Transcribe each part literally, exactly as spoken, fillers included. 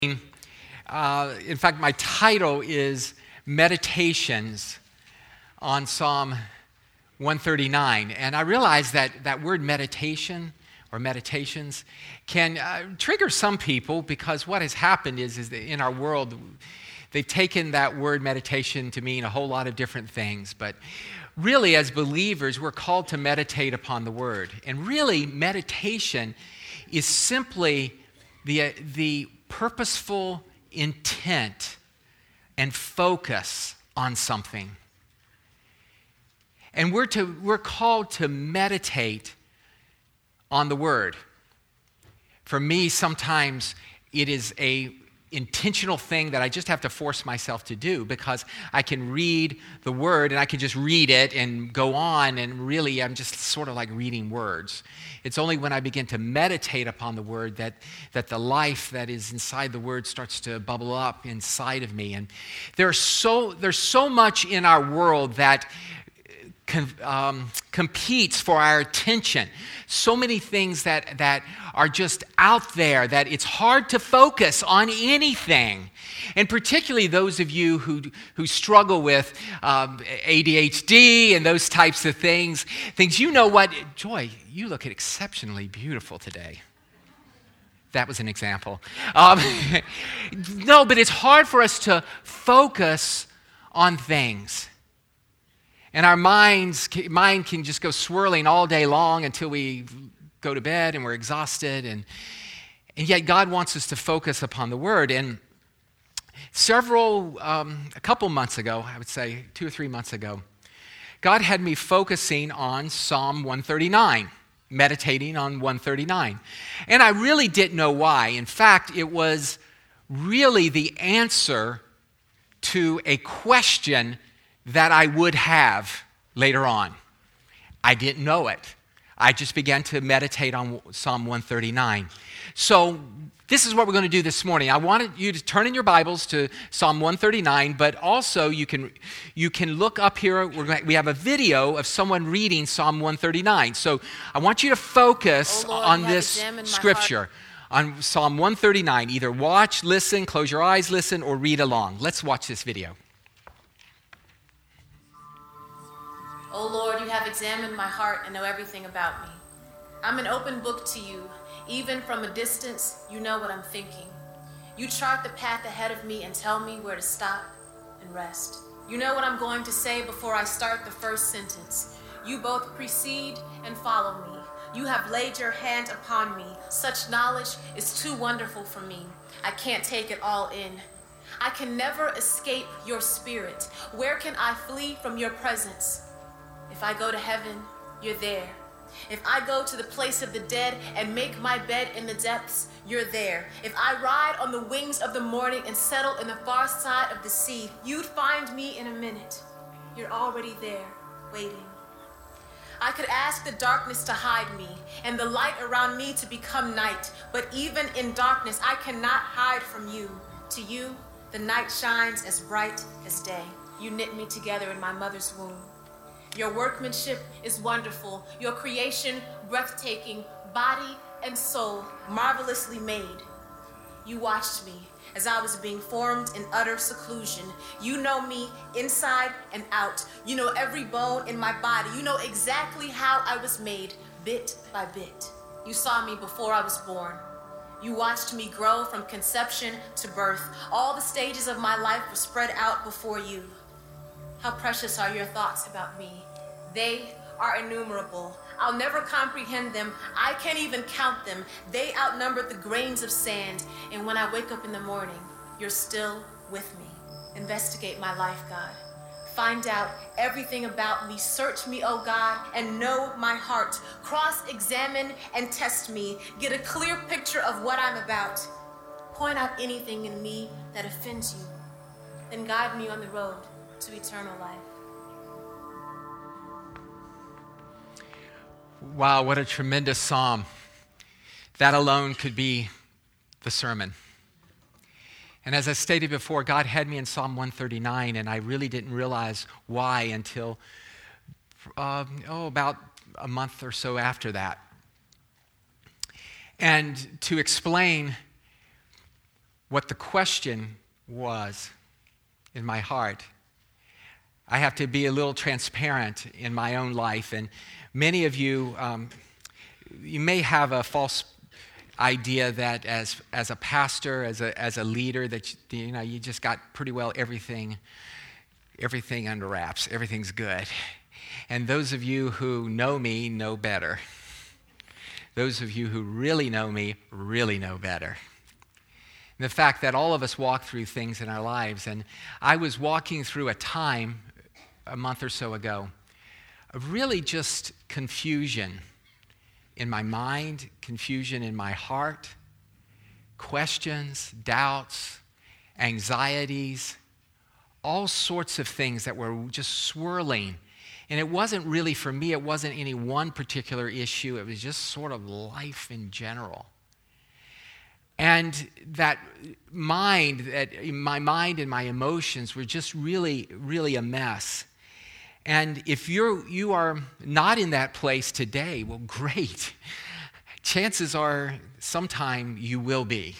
Uh, in fact, my title is Meditations on Psalm one thirty-nine. And I realize that that word meditation or meditations can uh, trigger some people, because what has happened is, is that in our world, they've taken that word meditation to mean a whole lot of different things. But really, as believers, we're called to meditate upon the word. And really, meditation is simply the, the purposeful intent and focus on something. And we're to we're called to meditate on the word. For me, sometimes it is a intentional thing that I just have to force myself to do, because I can read the word and I can just read it and go on, and really I'm just sort of like reading words. It's only when I begin to meditate upon the word that, that the life that is inside the word starts to bubble up inside of me. And there's so, there's so much in our world that Com, um, competes for our attention. So many things that, that are just out there that it's hard to focus on anything. And particularly those of you who, who struggle with um, A D H D and those types of things, things you know what, Joy, you look exceptionally beautiful today. That was an example. Um, no, but it's hard for us to focus on things. And our minds, mind can just go swirling all day long until we go to bed and we're exhausted. And, and yet God wants us to focus upon the word. And several, um, a couple months ago, I would say two or three months ago, God had me focusing on Psalm one thirty-nine, meditating on one thirty-nine. And I really didn't know why. In fact, it was really the answer to a question that I would have later on. I didn't know it. I just began to meditate on Psalm one thirty-nine. So this is what we're going to do this morning. I wanted you to turn in your Bibles to Psalm one thirty-nine, but also you can you can look up here. We're going to, we have a video of someone reading Psalm one thirty-nine. So I want you to focus oh Lord, on this scripture, on Psalm one thirty-nine. Either watch, listen, close your eyes, listen, or read along. Let's watch this video. O Lord, you have examined my heart and know everything about me. I'm an open book to you. Even from a distance, you know what I'm thinking. You chart the path ahead of me and tell me where to stop and rest. You know what I'm going to say before I start the first sentence. You both precede and follow me. You have laid your hand upon me. Such knowledge is too wonderful for me. I can't take it all in. I can never escape your spirit. Where can I flee from your presence? If I go to heaven, you're there. If I go to the place of the dead and make my bed in the depths, you're there. If I ride on the wings of the morning and settle in the far side of the sea, you'd find me in a minute. You're already there, waiting. I could ask the darkness to hide me and the light around me to become night, but even in darkness, I cannot hide from you. To you, the night shines as bright as day. You knit me together in my mother's womb. Your workmanship is wonderful, your creation breathtaking, body and soul marvelously made. You watched me as I was being formed in utter seclusion. You know me inside and out. You know every bone in my body. You know exactly how I was made, bit by bit. You saw me before I was born. You watched me grow from conception to birth. All the stages of my life were spread out before you. How precious are your thoughts about me. They are innumerable. I'll never comprehend them. I can't even count them. They outnumber the grains of sand. And when I wake up in the morning, you're still with me. Investigate my life, God. Find out everything about me. Search me, oh God, and know my heart. Cross-examine and test me. Get a clear picture of what I'm about. Point out anything in me that offends you. Then guide me on the road to eternal life. Wow, what a tremendous psalm. That alone could be the sermon. And as I stated before, God had me in Psalm one thirty-nine, and I really didn't realize why until, uh, oh, about a month or so after that. And to explain what the question was in my heart. I have to be a little transparent in my own life, and many of you, um, you may have a false idea that as as a pastor, as a as a leader, that you, you know you just got pretty well everything everything under wraps. Everything's good. And those of you who know me know better. Those of you who really know me really know better. And the fact that all of us walk through things in our lives, and I was walking through a time a month or so ago of really just confusion in my mind, confusion in my heart, questions, doubts, anxieties, all sorts of things that were just swirling. And it wasn't really, for me, it wasn't any one particular issue. It was just sort of life in general. And that mind, that my mind and my emotions were just really, really a mess. And if you're, you are not in that place today, well, great. Chances are sometime you will be.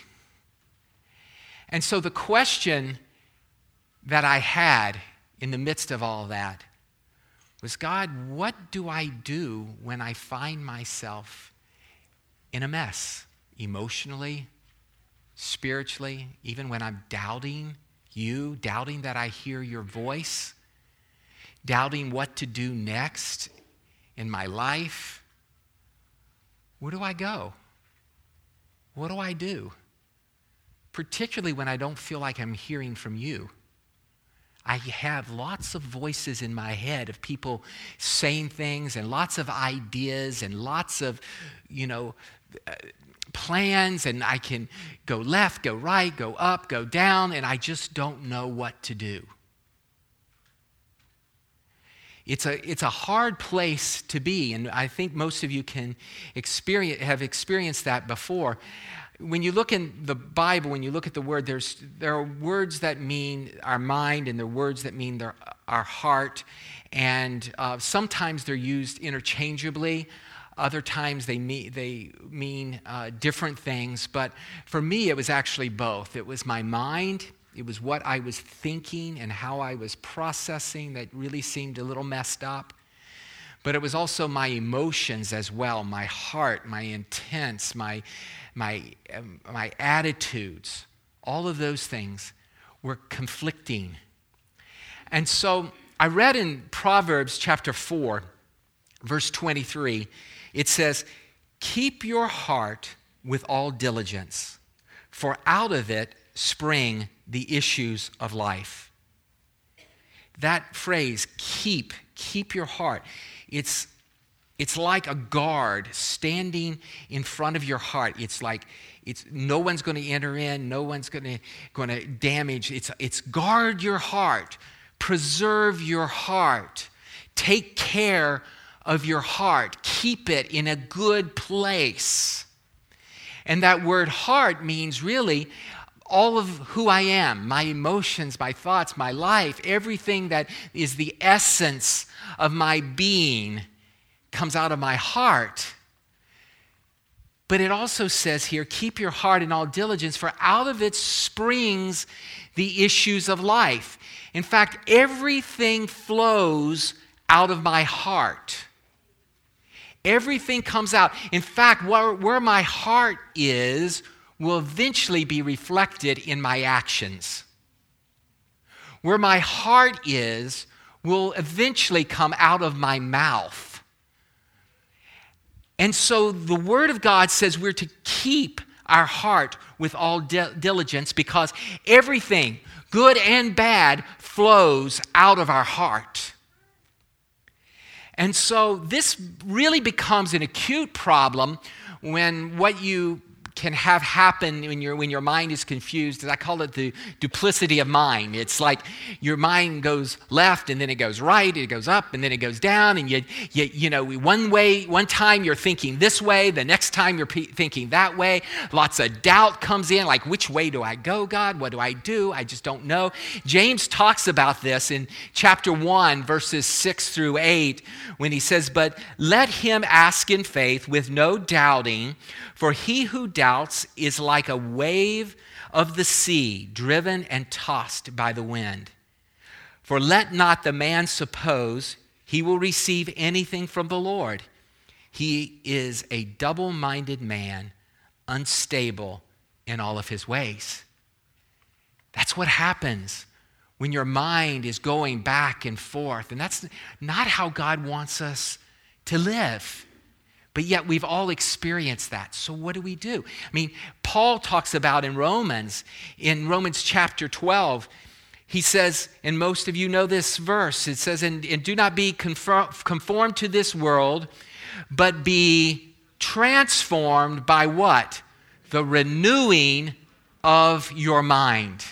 And so the question that I had in the midst of all that was, God, what do I do when I find myself in a mess, emotionally, spiritually, even when I'm doubting you, doubting that I hear your voice, doubting what to do next in my life? Where do I go? What do I do? Particularly when I don't feel like I'm hearing from you. I have lots of voices in my head of people saying things and lots of ideas and lots of, you know, uh, plans, and I can go left, go right, go up, go down, and I just don't know what to do. It's a, it's a hard place to be, and I think most of you can experience, have experienced that before. When you look in the Bible, when you look at the word, there's there are words that mean our mind, and there are words that mean their, our heart, and uh, sometimes they're used interchangeably. Other times they mean, they mean uh, different things, but for me it was actually both. It was my mind, it was what I was thinking and how I was processing that really seemed a little messed up. But it was also my emotions as well, my heart, my intents, my my um, my attitudes. All of those things were conflicting. And so I read in Proverbs chapter four, verse twenty-three, it says, "Keep your heart with all diligence, for out of it spring the issues of life." That phrase, keep, keep your heart. It's, it's like a guard standing in front of your heart. It's like it's no one's going to enter in, no one's going to going to damage. It's, it's guard your heart, preserve your heart, take care of your heart, keep it in a good place. And that word heart means really all of who I am, my emotions, my thoughts, my life, everything that is the essence of my being comes out of my heart. But it also says here, keep your heart in all diligence, for out of it springs the issues of life. In fact, everything flows out of my heart. Everything comes out. In fact, where, where my heart is will eventually be reflected in my actions. Where my heart is will eventually come out of my mouth. And so the Word of God says we're to keep our heart with all di- diligence because everything, good and bad, flows out of our heart. And so this really becomes an acute problem when what you can have happen when, your when your mind is confused. I call it the duplicity of mind. It's like your mind goes left and then it goes right, it goes up and then it goes down, and you you, you know one way one time you're thinking this way, the next time you're pe- thinking that way. Lots of doubt comes in, like which way do I go, God? What do I do? I just don't know. James talks about this in chapter one, verses six through eight, when he says, "But let him ask in faith with no doubting, for he who doubts is like a wave of the sea, driven and tossed by the wind. For let not the man suppose he will receive anything from the Lord. He is a double-minded man, unstable in all of his ways. That's what happens when your mind is going back and forth. And that's not how God wants us to live. But yet we've all experienced that. So what do we do? I mean, Paul talks about in Romans, in Romans chapter twelve, he says, and most of you know this verse, it says, and, and do not be conform, conformed to this world, but be transformed by what? The renewing of your mind.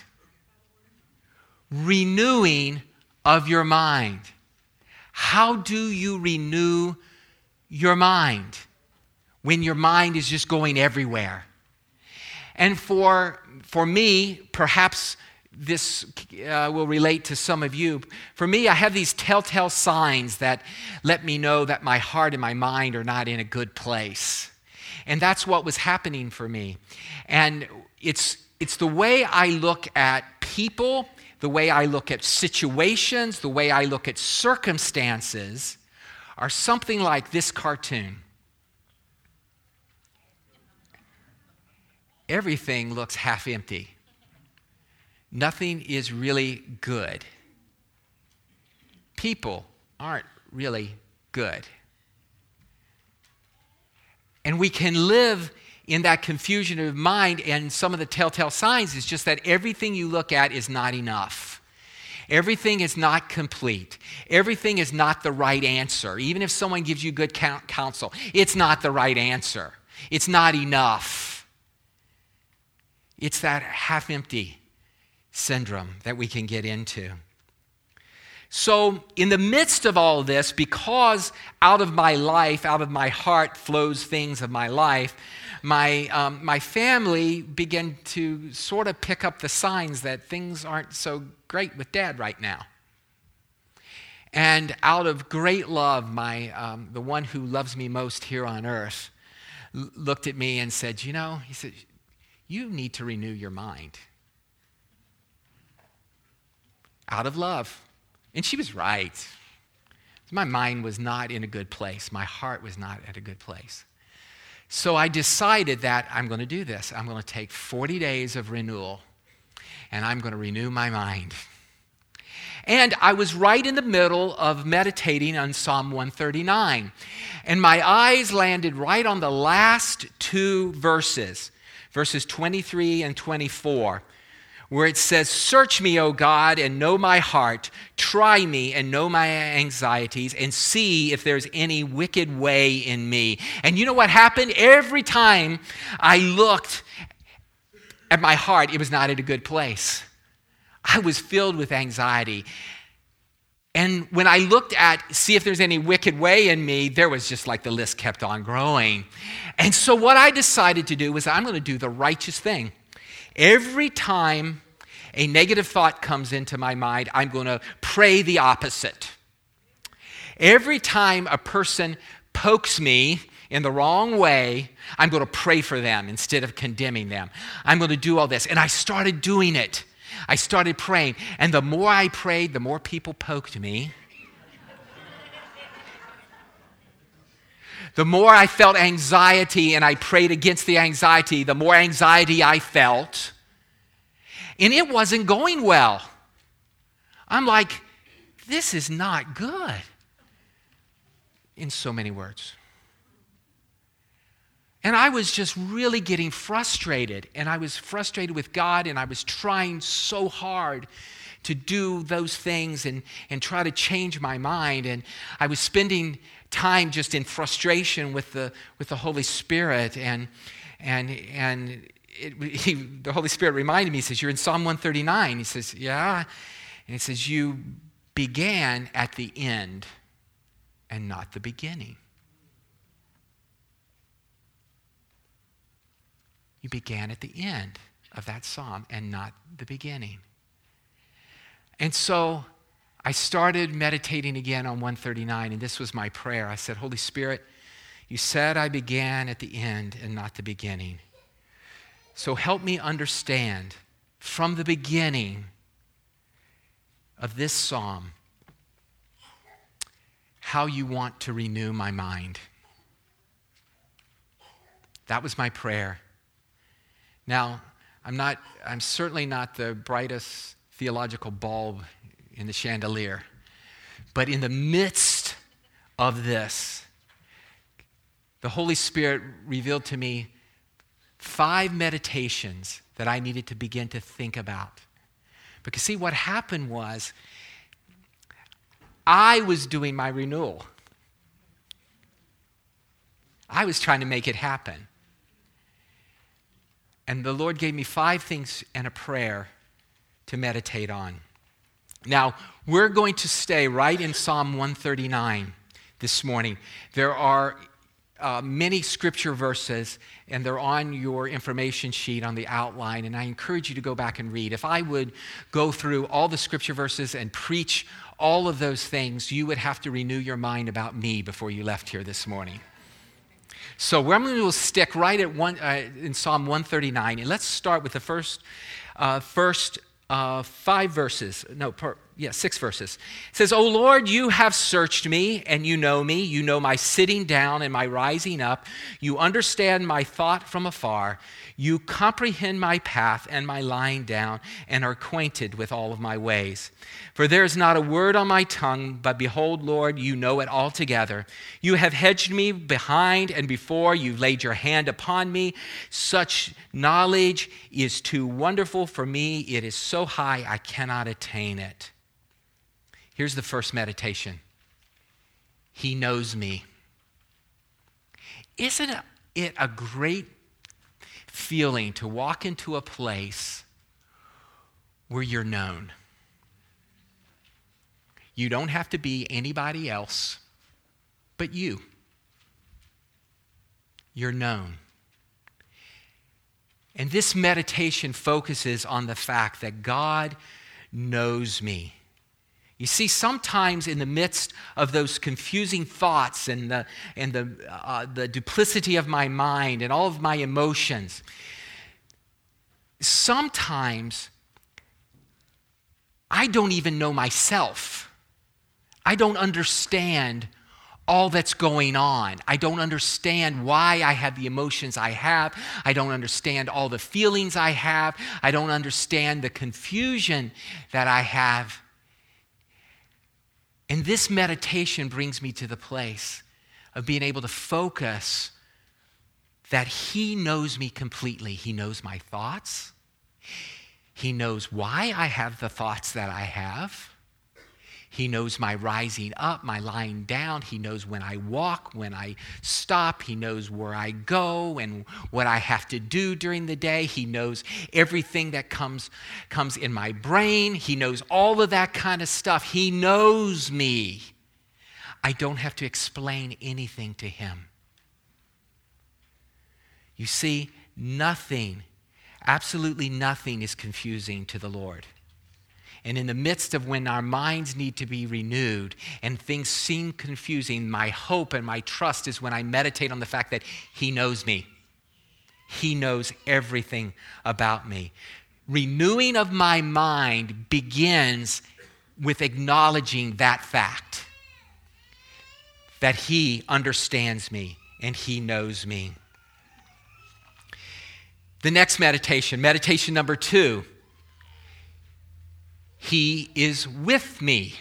Renewing of your mind. How do you renew your mind when your mind is just going everywhere? And for, for me, perhaps this uh, will relate to some of you. For me, I have these telltale signs that let me know that my heart and my mind are not in a good place. And that's what was happening for me. And it's, it's the way I look at people, the way I look at situations, the way I look at circumstances are something like this cartoon. Everything looks half empty. Nothing is really good. People aren't really good. And we can live in that confusion of mind, and some of the telltale signs is just that everything you look at is not enough. Everything is not complete. Everything is not the right answer. Even if someone gives you good counsel, it's not the right answer. It's not enough. It's that half-empty syndrome that we can get into. So in the midst of all this, because out of my life, out of my heart flows things of my life, my um, my family began to sort of pick up the signs that things aren't so great with Dad right now. And out of great love, my um, the one who loves me most here on earth l- looked at me and said, you know, he said, you need to renew your mind. Out of love. And she was right. My mind was not in a good place. My heart was not at a good place. So I decided that I'm going to do this. I'm going to take forty days of renewal, and I'm going to renew my mind. And I was right in the middle of meditating on Psalm one thirty-nine, and my eyes landed right on the last two verses, verses twenty-three and twenty-four, where it says, search me, O God, and know my heart. Try me and know my anxieties, and see if there's any wicked way in me. And you know what happened? Every time I looked at my heart, it was not in a good place. I was filled with anxiety. And when I looked at, see if there's any wicked way in me, there was just like the list kept on growing. And so what I decided to do was I'm going to do the righteous thing. Every time a negative thought comes into my mind, I'm going to pray the opposite. Every time a person pokes me in the wrong way, I'm going to pray for them instead of condemning them. I'm going to do all this. And I started doing it. I started praying. And the more I prayed, the more people poked me. The more I felt anxiety and I prayed against the anxiety, the more anxiety I felt. And it wasn't going well. I'm like, this is not good. In so many words. And I was just really getting frustrated. And I was frustrated with God, and I was trying so hard to do those things and, and try to change my mind. And I was spending time just in frustration with the with the Holy Spirit, and and and it, he, the Holy Spirit reminded me. He says, "You're in Psalm one thirty-nine." He says, "Yeah," and he says, "You began at the end, and not the beginning." You began at the end of that psalm and not the beginning. And so I started meditating again on one thirty-nine, and this was my prayer. I said, Holy Spirit, you said I began at the end and not the beginning. So help me understand from the beginning of this psalm how you want to renew my mind. That was my prayer. Now, I'm not, I'm certainly not the brightest theological bulb in the chandelier, but in the midst of this, the Holy Spirit revealed to me five meditations that I needed to begin to think about. Because see, what happened was, I was doing my renewal. I was trying to make it happen. And the Lord gave me five things and a prayer to meditate on. Now, we're going to stay right in Psalm one thirty-nine this morning. There are uh, many scripture verses, and they're on your information sheet on the outline, and I encourage you to go back and read. If I would go through all the scripture verses and preach all of those things, you would have to renew your mind about me before you left here this morning. So we're going to stick right at one uh, in Psalm one thirty-nine, and let's start with the first, uh, first uh, five verses. No, per, yeah, six verses. It says, "O Lord, you have searched me, and you know me. You know my sitting down and my rising up. You understand my thought from afar. You comprehend my path and my lying down, and are acquainted with all of my ways. For there is not a word on my tongue, but behold, Lord, you know it altogether. You have hedged me behind and before. You've laid your hand upon me. Such knowledge is too wonderful for me. It is so high, I cannot attain it." Here's the first meditation. He knows me. Isn't it a great feeling to walk into a place where you're known? You don't have to be anybody else but you. You're known. And this meditation focuses on the fact that God knows me. You see, sometimes in the midst of those confusing thoughts and the, and the, uh, the duplicity of my mind and all of my emotions, sometimes I don't even know myself. I don't understand all that's going on. I don't understand why I have the emotions I have. I don't understand all the feelings I have. I don't understand the confusion that I have. And this meditation brings me to the place of being able to focus that He knows me completely. He knows my thoughts. He knows why I have the thoughts that I have. He knows my rising up, my lying down. He knows when I walk, when I stop. He knows where I go and what I have to do during the day. He knows everything that comes, comes in my brain. He knows all of that kind of stuff. He knows me. I don't have to explain anything to Him. You see, nothing, absolutely nothing is confusing to the Lord. And in the midst of when our minds need to be renewed and things seem confusing, my hope and my trust is when I meditate on the fact that He knows me. He knows everything about me. Renewing of my mind begins with acknowledging that fact, that He understands me and He knows me. The next meditation, meditation number two, He is with me.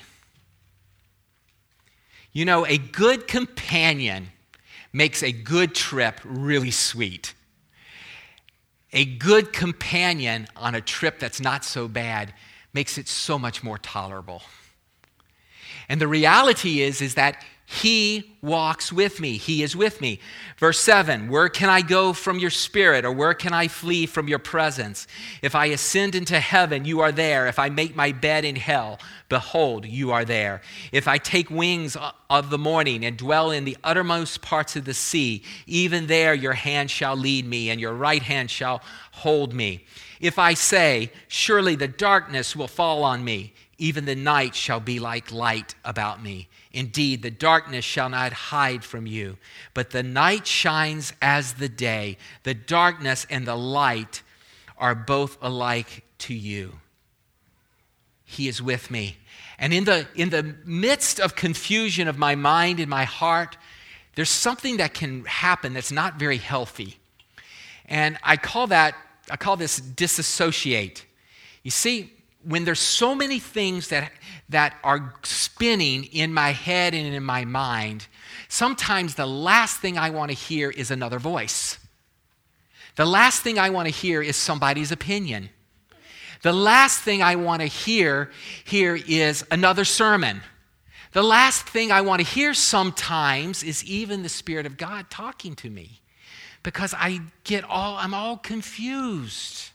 You know, a good companion makes a good trip really sweet. A good companion on a trip that's not so bad makes it so much more tolerable. And the reality is, is that He walks with me. He is with me. Verse seven, where can I go from your spirit, or where can I flee from your presence? If I ascend into heaven, you are there. If I make my bed in hell, behold, you are there. If I take wings of the morning and dwell in the uttermost parts of the sea, even there your hand shall lead me, and your right hand shall hold me. If I say, surely the darkness will fall on me, even the night shall be like light about me. Indeed, the darkness shall not hide from you, but the night shines as the day. The darkness and the light are both alike to you. He is with me. And in the, in the midst of confusion of my mind and my heart, there's something that can happen that's not very healthy. And I call that, I call this disassociate. You see, when there's so many things that, that are spinning in my head and in my mind, sometimes the last thing I want to hear is another voice. The last thing I want to hear is somebody's opinion. The last thing I want to hear here is another sermon. The last thing I want to hear sometimes is even the Spirit of God talking to me, because I get all, I'm all confused.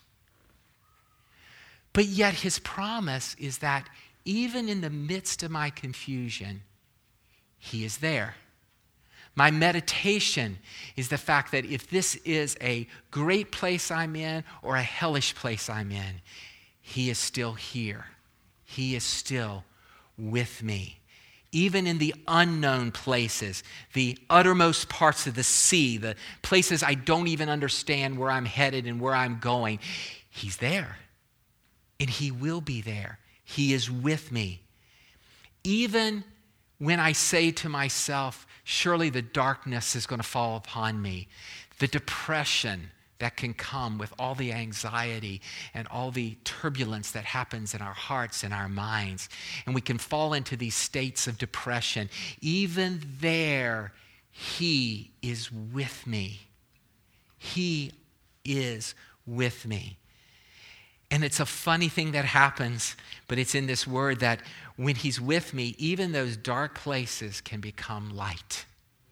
But yet his promise is that even in the midst of my confusion, he is there. My meditation is the fact that if this is a great place I'm in or a hellish place I'm in, he is still here. He is still with me. Even in the unknown places, the uttermost parts of the sea, the places I don't even understand where I'm headed and where I'm going, he's there. And he will be there. He is with me. Even when I say to myself, surely the darkness is going to fall upon me, the depression that can come with all the anxiety and all the turbulence that happens in our hearts and our minds, and we can fall into these states of depression, even there, he is with me. He is with me. And it's a funny thing that happens, but it's in this word that when he's with me, even those dark places can become light.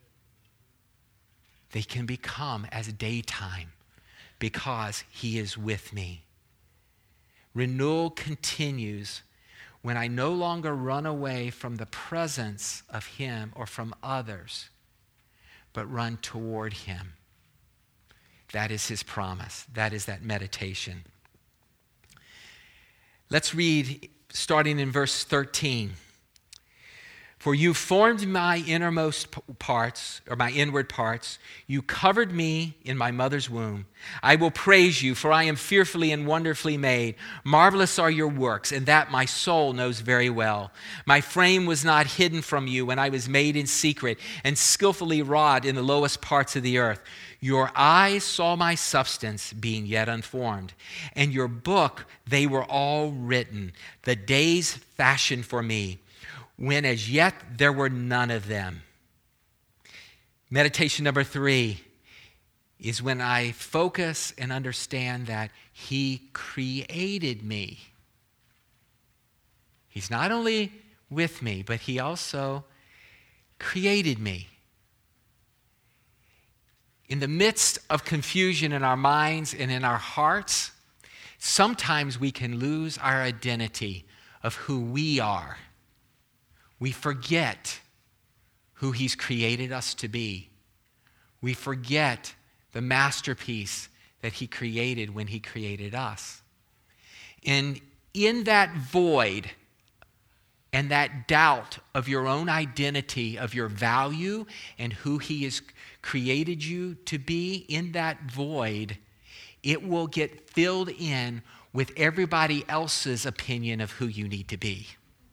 They can become as daytime because he is with me. Renewal continues when I no longer run away from the presence of him or from others, but run toward him. That is his promise. That is that meditation. Let's read starting in verse thirteen. For you formed my innermost parts, or my inward parts. You covered me in my mother's womb. I will praise you, for I am fearfully and wonderfully made. Marvelous are your works, and that my soul knows very well. My frame was not hidden from you when I was made in secret and skillfully wrought in the lowest parts of the earth. Your eyes saw my substance being yet unformed, and your book, they were all written, the days fashioned for me, when as yet there were none of them. Meditation number three is when I focus and understand that he created me. He's not only with me, but he also created me. In the midst of confusion in our minds and in our hearts, sometimes we can lose our identity of who we are. We forget who he's created us to be. We forget the masterpiece that he created when he created us. And in that void and that doubt of your own identity, of your value and who he has created you to be, in that void, it will get filled in with everybody else's opinion of who you need to be.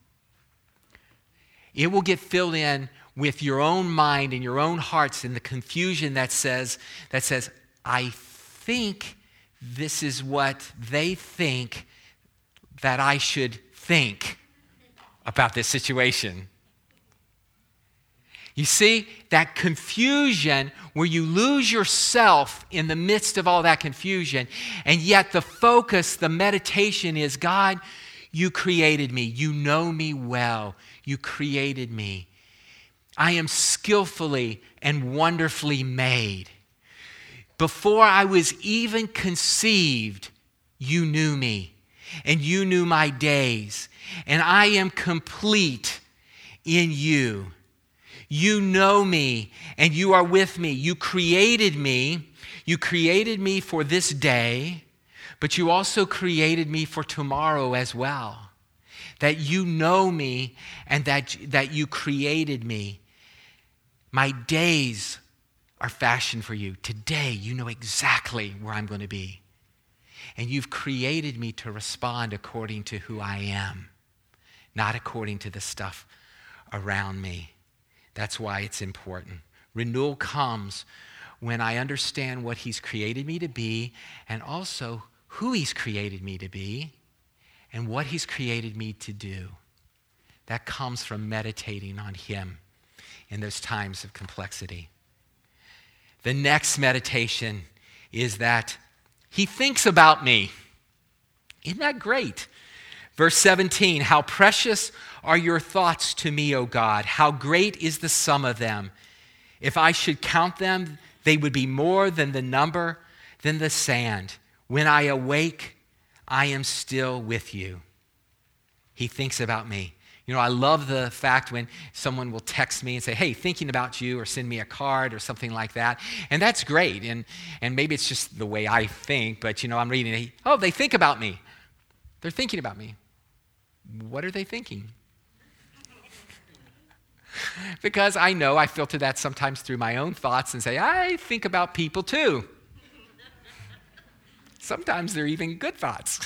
It will get filled in with your own mind and your own hearts and the confusion that says, that says, I think this is what they think that I should think about this situation. You see, that confusion where you lose yourself in the midst of all that confusion, and yet the focus, the meditation is, God, you created me. You know me well. You created me. I am skillfully and wonderfully made. Before I was even conceived, you knew me, and you knew my days, and I am complete in you. You know me, and you are with me. You created me. You created me for this day, but you also created me for tomorrow as well. That you know me and that, that you created me. My days are fashioned for you. Today, you know exactly where I'm going to be. And you've created me to respond according to who I am, not according to the stuff around me. That's why it's important. Renewal comes when I understand what he's created me to be, and also who he's created me to be, and what he's created me to do. That comes from meditating on him in those times of complexity. The next meditation is that he thinks about me. Isn't that great? Verse seventeen, how precious are your thoughts to me, O God. How great is the sum of them. If I should count them, they would be more than the number, than the sand. When I awake, I am still with you. He thinks about me. You know, I love the fact when someone will text me and say, hey, thinking about you, or send me a card or something like that. And that's great. And, and maybe it's just the way I think, but, you know, I'm reading it. Oh, they think about me. They're thinking about me. What are they thinking? Because I know I filter that sometimes through my own thoughts and say, I think about people too. Sometimes they're even good thoughts.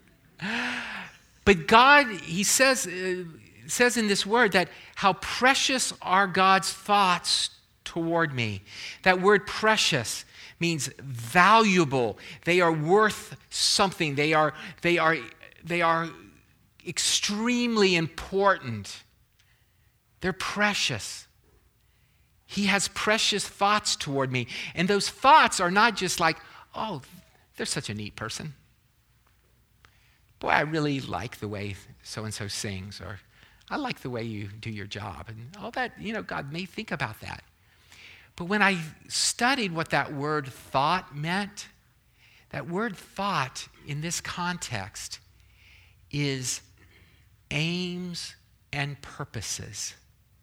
But God, he says, uh, says in this word that how precious are God's thoughts toward me. That word precious means valuable. They are worth something. They are, they are, they are extremely important. They're precious. He has precious thoughts toward me. And those thoughts are not just like, oh, they're such a neat person. Boy, I really like the way so-and-so sings, or I like the way you do your job. And all that, you know, God may think about that. But when I studied what that word thought meant, that word thought in this context is aims and purposes.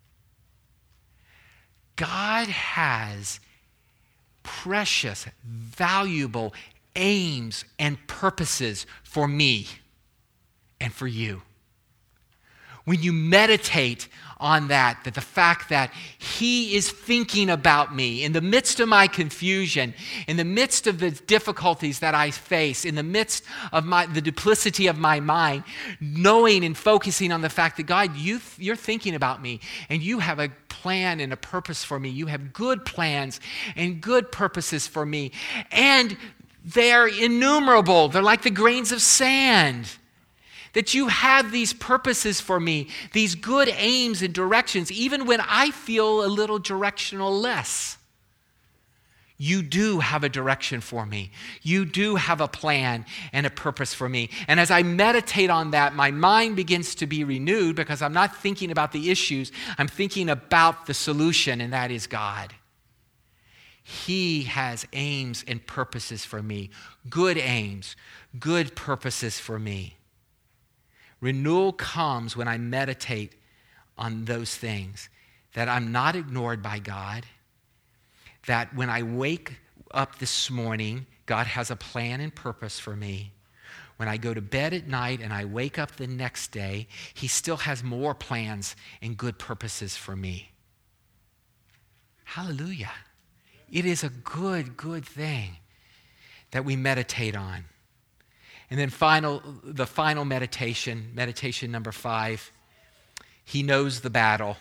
God has precious, valuable aims and purposes for me and for you. When you meditate on that, that the fact that he is thinking about me in the midst of my confusion, in the midst of the difficulties that I face, in the midst of my, the duplicity of my mind, knowing and focusing on the fact that God, you, you're thinking about me and you have a plan and a purpose for me. You have good plans and good purposes for me. And they're innumerable. They're like the grains of sand. That you have these purposes for me, these good aims and directions, even when I feel a little directional less. You do have a direction for me. You do have a plan and a purpose for me. And as I meditate on that, my mind begins to be renewed because I'm not thinking about the issues. I'm thinking about the solution, and that is God. He has aims and purposes for me, good aims, good purposes for me. Renewal comes when I meditate on those things, that I'm not ignored by God, that when I wake up this morning, God has a plan and purpose for me. When I go to bed at night and I wake up the next day, he still has more plans and good purposes for me. Hallelujah. It is a good, good thing that we meditate on. And then final, the final meditation, meditation number five, he knows the battle.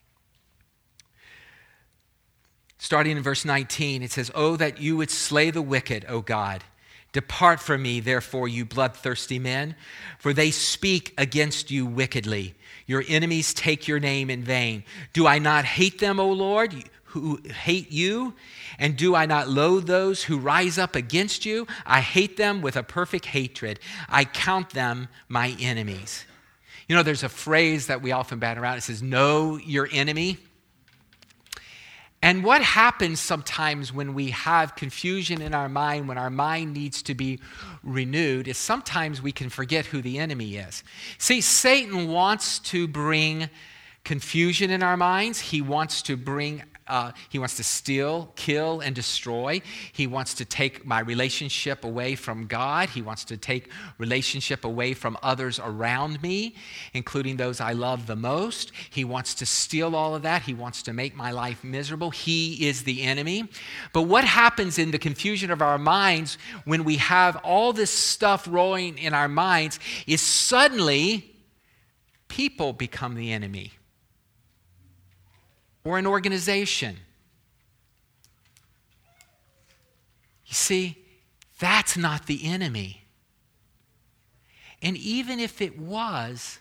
Starting in verse nineteen, it says, "Oh, that you would slay the wicked, O God. Depart from me, therefore, you bloodthirsty men, for they speak against you wickedly. Your enemies take your name in vain. Do I not hate them, O Lord, who hate you? And do I not loathe those who rise up against you? I hate them with a perfect hatred. I count them my enemies." You know, there's a phrase that we often bat around. It says, know your enemy. And what happens sometimes when we have confusion in our mind, when our mind needs to be renewed, is sometimes we can forget who the enemy is. See, Satan wants to bring confusion in our minds. He wants to bring uh, he wants to steal, kill, and destroy. He wants to take my relationship away from God. He wants to take relationship away from others around me, including those I love the most. He wants to steal all of that. He wants to make my life miserable. He is the enemy. But what happens in the confusion of our minds when we have all this stuff rolling in our minds is suddenly people become the enemy, or an organization. You see, that's not the enemy. And even if it was,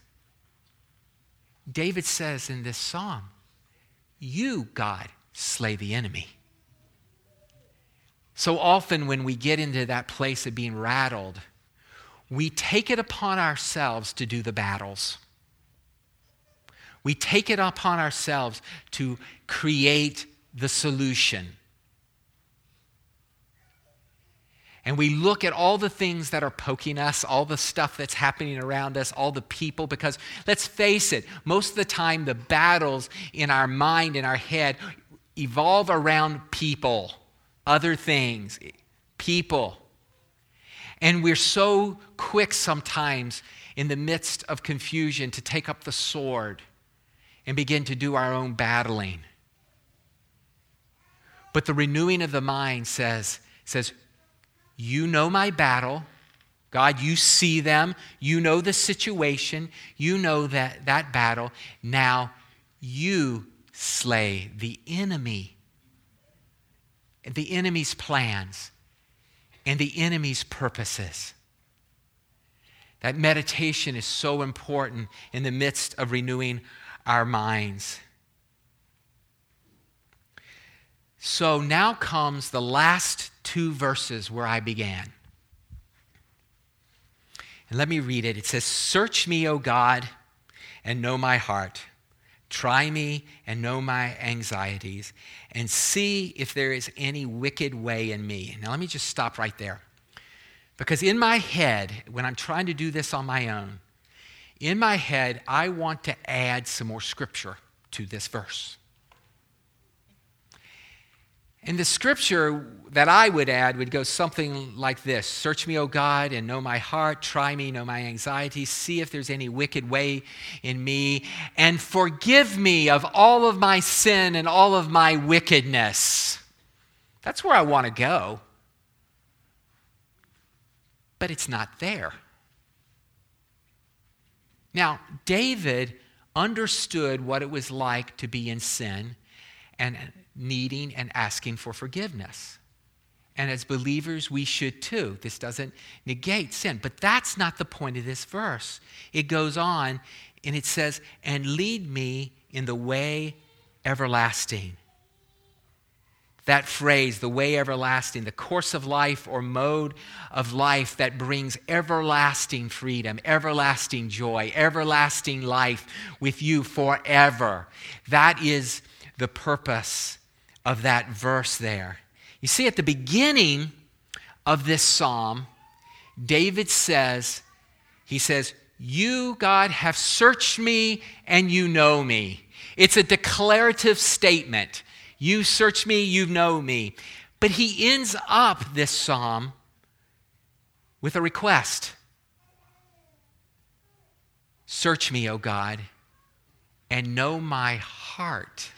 David says in this psalm, you, God, slay the enemy. So often when we get into that place of being rattled, we take it upon ourselves to do the battles. We take it upon ourselves to create the solution. And we look at all the things that are poking us, all the stuff that's happening around us, all the people, because let's face it, most of the time the battles in our mind, in our head, evolve around people, other things, people. And we're so quick sometimes in the midst of confusion to take up the sword and begin to do our own battling. But the renewing of the mind says, says, you know my battle. God, you see them. You know the situation. You know that, that battle. Now you slay the enemy, the enemy's plans, and the enemy's purposes. That meditation is so important in the midst of renewing our minds. So now comes the last two verses where I began. And let me read it. It says, search me, O God, and know my heart. Try me and know my anxieties, and see if there is any wicked way in me. Now let me just stop right there. Because in my head, when I'm trying to do this on my own, in my head, I want to add some more scripture to this verse. And the scripture that I would add would go something like this. Search me, O God, and know my heart. Try me, know my anxieties. See if there's any wicked way in me. And forgive me of all of my sin and all of my wickedness. That's where I want to go. But it's not there. Now, David understood what it was like to be in sin and needing and asking for forgiveness. And as believers, we should too. This doesn't negate sin. But that's not the point of this verse. It goes on and it says, and lead me in the way everlasting. That phrase, the way everlasting, the course of life or mode of life that brings everlasting freedom, everlasting joy, everlasting life with you forever. That is the purpose of that verse there. You see, at the beginning of this psalm, David says, he says, you, God, have searched me and you know me. It's a declarative statement. You search me, you know me. But he ends up this psalm with a request. Search me, O God, and know my heart,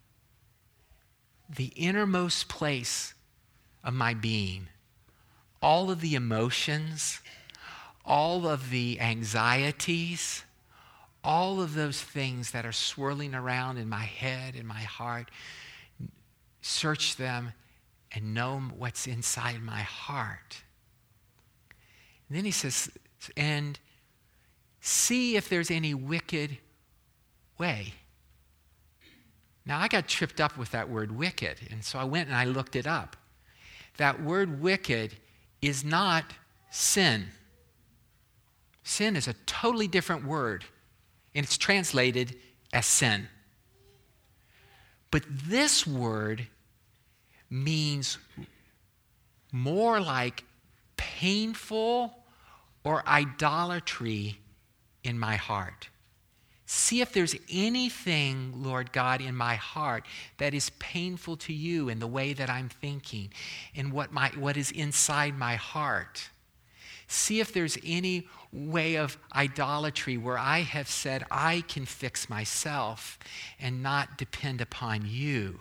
the innermost place of my being. All of the emotions, all of the anxieties, all of those things that are swirling around in my head and my heart, search them and know what's inside my heart. And then he says, and see if there's any wicked way. Now, I got tripped up with that word wicked, and so I went and I looked it up. That word wicked is not sin. Sin is a totally different word, and it's translated as sin. But this word means more like painful or idolatry in my heart. See if there's anything, Lord God, in my heart that is painful to you in the way that I'm thinking and what, my, what is inside my heart. See if there's any way of idolatry where I have said I can fix myself and not depend upon you.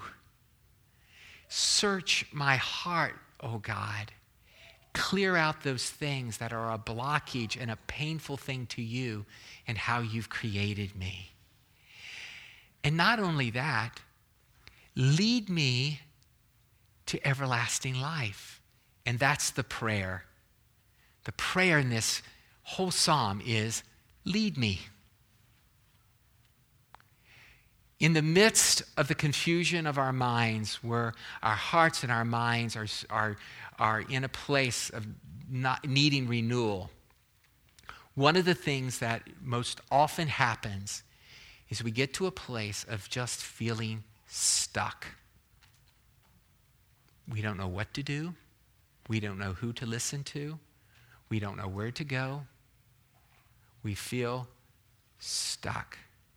Search my heart, oh God. Clear out those things that are a blockage and a painful thing to you and how you've created me. And not only that, lead me to everlasting life. And that's the prayer. The prayer in this whole psalm is, lead me. In the midst of the confusion of our minds, where our hearts and our minds are, are, are in a place of not needing renewal, one of the things that most often happens is we get to a place of just feeling stuck. We don't know what to do. We don't know who to listen to. We don't know where to go. We feel stuck.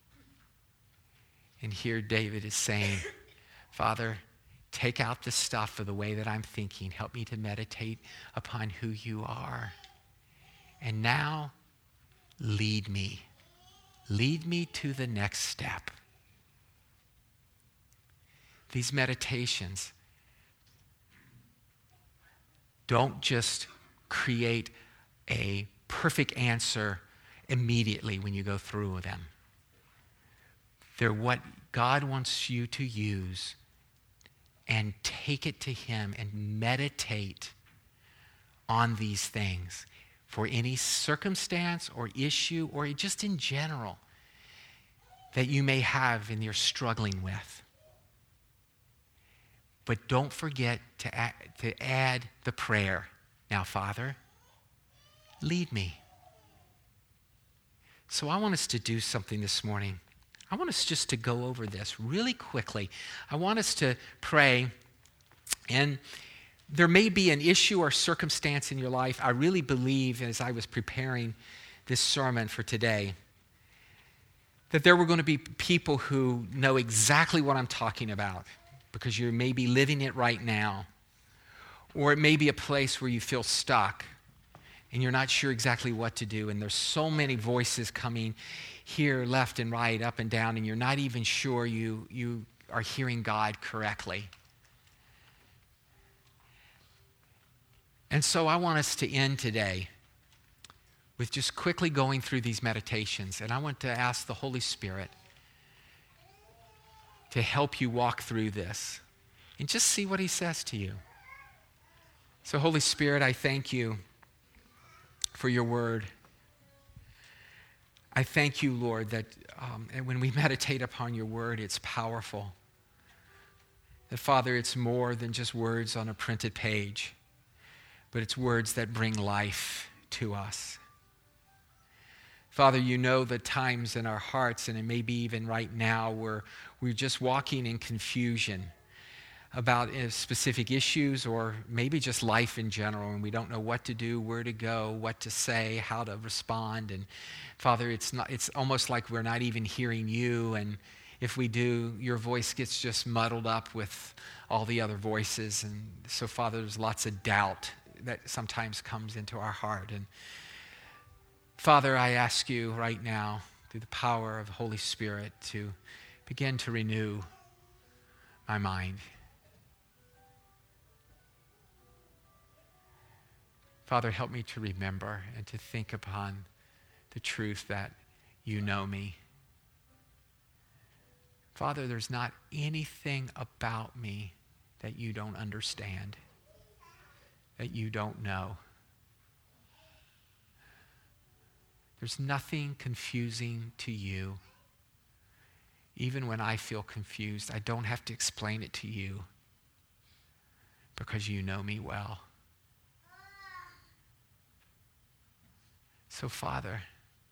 And here David is saying, Father, take out the stuff of the way that I'm thinking. Help me to meditate upon who you are. And now, lead me. Lead me to the next step. These meditations don't just create a perfect answer immediately when you go through them. They're what God wants you to use and take it to him and meditate on these things for any circumstance or issue or just in general that you may have and you're struggling with. But don't forget to add, to add the prayer. Now, Father, lead me. So I want us to do something this morning. I want us just to go over this really quickly. I want us to pray, and there may be an issue or circumstance in your life. I really believe, as I was preparing this sermon for today, that there were going to be people who know exactly what I'm talking about because you're maybe living it right now. Or it may be a place where you feel stuck and you're not sure exactly what to do, and there's so many voices coming here, left and right, up and down, and you're not even sure you, you are hearing God correctly. And so I want us to end today with just quickly going through these meditations, and I want to ask the Holy Spirit to help you walk through this and just see what he says to you. So Holy Spirit, I thank you for your word. I thank you, Lord, that um, and when we meditate upon your word, it's powerful. That, Father, it's more than just words on a printed page, but it's words that bring life to us. Father, you know the times in our hearts, and it may be even right now, where we're just walking in confusion about specific issues or maybe just life in general, and we don't know what to do, where to go, what to say, how to respond. And Father, it's not, it's almost like we're not even hearing you, and if we do, your voice gets just muddled up with all the other voices. And so, Father, there's lots of doubt that sometimes comes into our heart. And Father, I ask you right now, through the power of the Holy Spirit, to begin to renew my mind. Father, help me to remember and to think upon the truth that you know me. Father, there's not anything about me that you don't understand, that you don't know. There's nothing confusing to you. Even when I feel confused, I don't have to explain it to you because you know me well. So, Father,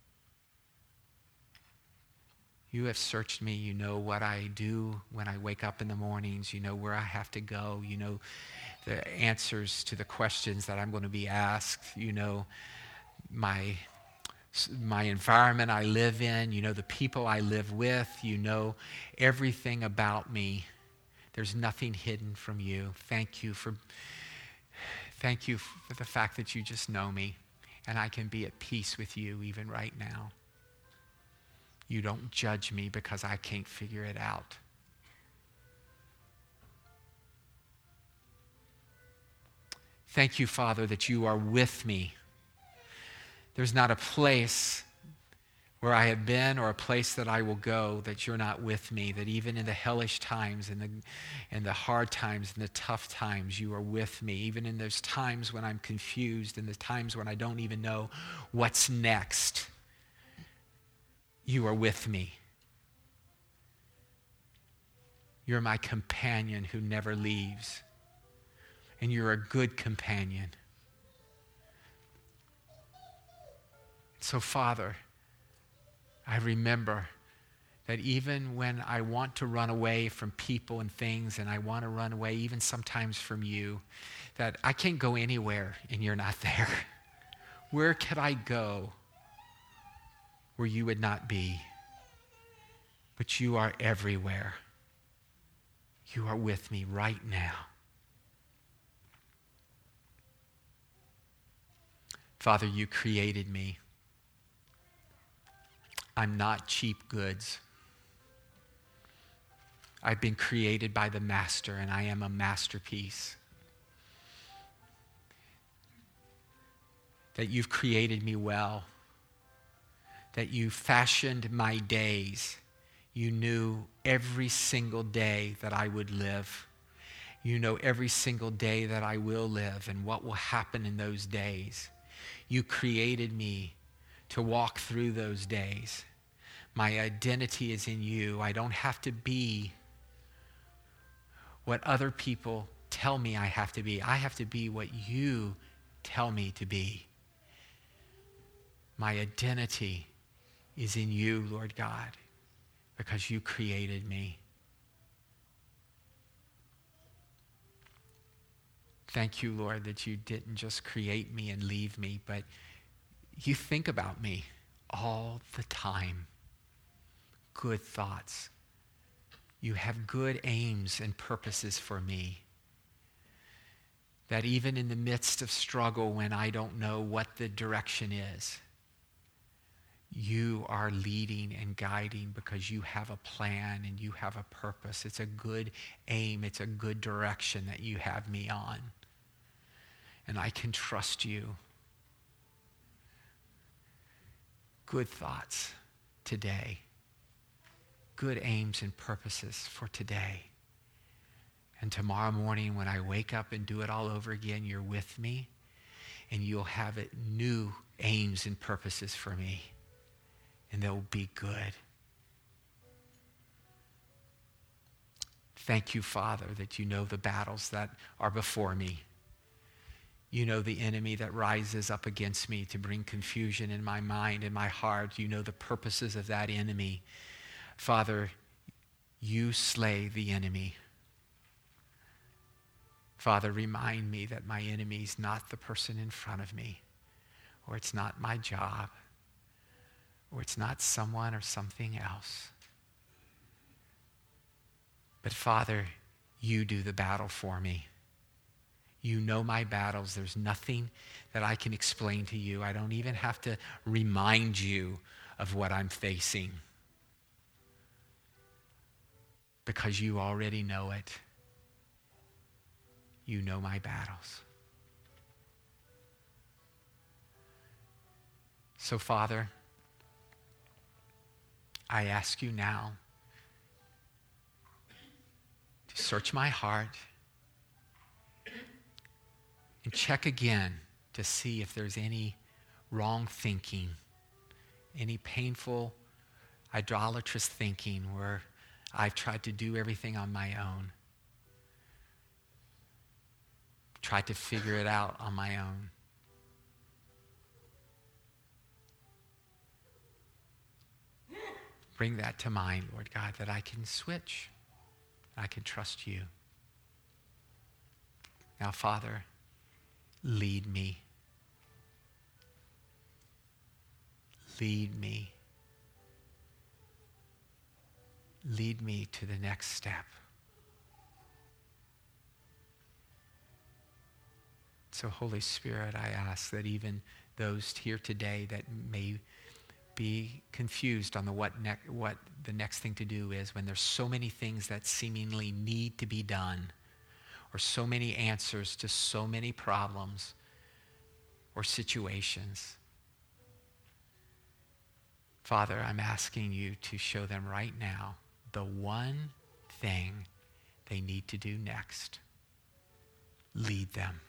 you have searched me. You know what I do when I wake up in the mornings. You know where I have to go. You know the answers to the questions that I'm going to be asked. You know my my environment I live in. You know the people I live with. You know everything about me. There's nothing hidden from you. Thank you for, thank you for the fact that you just know me, and I can be at peace with you even right now. You don't judge me because I can't figure it out. Thank you, Father, that you are with me. There's not a place where I have been or a place that I will go that you're not with me, that even in the hellish times and the, and the hard times and the tough times, you are with me. Even in those times when I'm confused and the times when I don't even know what's next, you are with me. You're my companion who never leaves. And you're a good companion. So, Father, I remember that even when I want to run away from people and things, and I want to run away even sometimes from you, that I can't go anywhere and you're not there. Where could I go where you would not be? But you are everywhere. You are with me right now. Father, you created me. I'm not cheap goods. I've been created by the Master, and I am a masterpiece. That you've created me well. That you fashioned my days. You knew every single day that I would live. You know every single day that I will live and what will happen in those days. You created me to walk through those days. My identity is in you. I don't have to be what other people tell me I have to be. I have to be what you tell me to be. My identity is in you, Lord God, because you created me. Thank you, Lord, that you didn't just create me and leave me, but you think about me all the time. Good thoughts. You have good aims and purposes for me. That even in the midst of struggle, when I don't know what the direction is, you are leading and guiding because you have a plan and you have a purpose. It's a good aim. It's a good direction that you have me on. And I can trust you. Good thoughts today. Good aims and purposes for today. And tomorrow morning when I wake up and do it all over again, you're with me and you'll have it new aims and purposes for me. And they'll be good. Thank you, Father, that you know the battles that are before me. You know the enemy that rises up against me to bring confusion in my mind and my heart. You know the purposes of that enemy. Father, you slay the enemy. Father, remind me that my enemy is not the person in front of me, or it's not my job, or it's not someone or something else. But Father, you do the battle for me. You know my battles. There's nothing that I can explain to you. I don't even have to remind you of what I'm facing, because you already know it. You know my battles. So, Father, I ask you now to search my heart and check again to see if there's any wrong thinking, any painful, idolatrous thinking where I've tried to do everything on my own, tried to figure it out on my own. Bring that to mind, Lord God, that I can switch. I can trust you. Now, Father, lead me. lead me. Lead me to the next step. So, Holy Spirit, I ask that even those here today that may be confused on the what, ne- what the next thing to do is when there's so many things that seemingly need to be done, or so many answers to so many problems or situations. Father, I'm asking you to show them right now the one thing they need to do next. Lead them.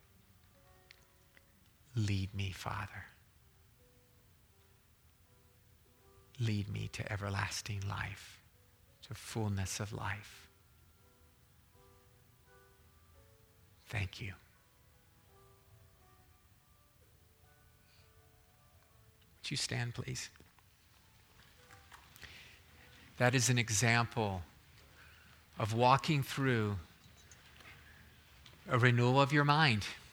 Lead me, Father. Lead me to everlasting life, to fullness of life. Thank you. Would you stand, please? That is an example of walking through a renewal of your mind.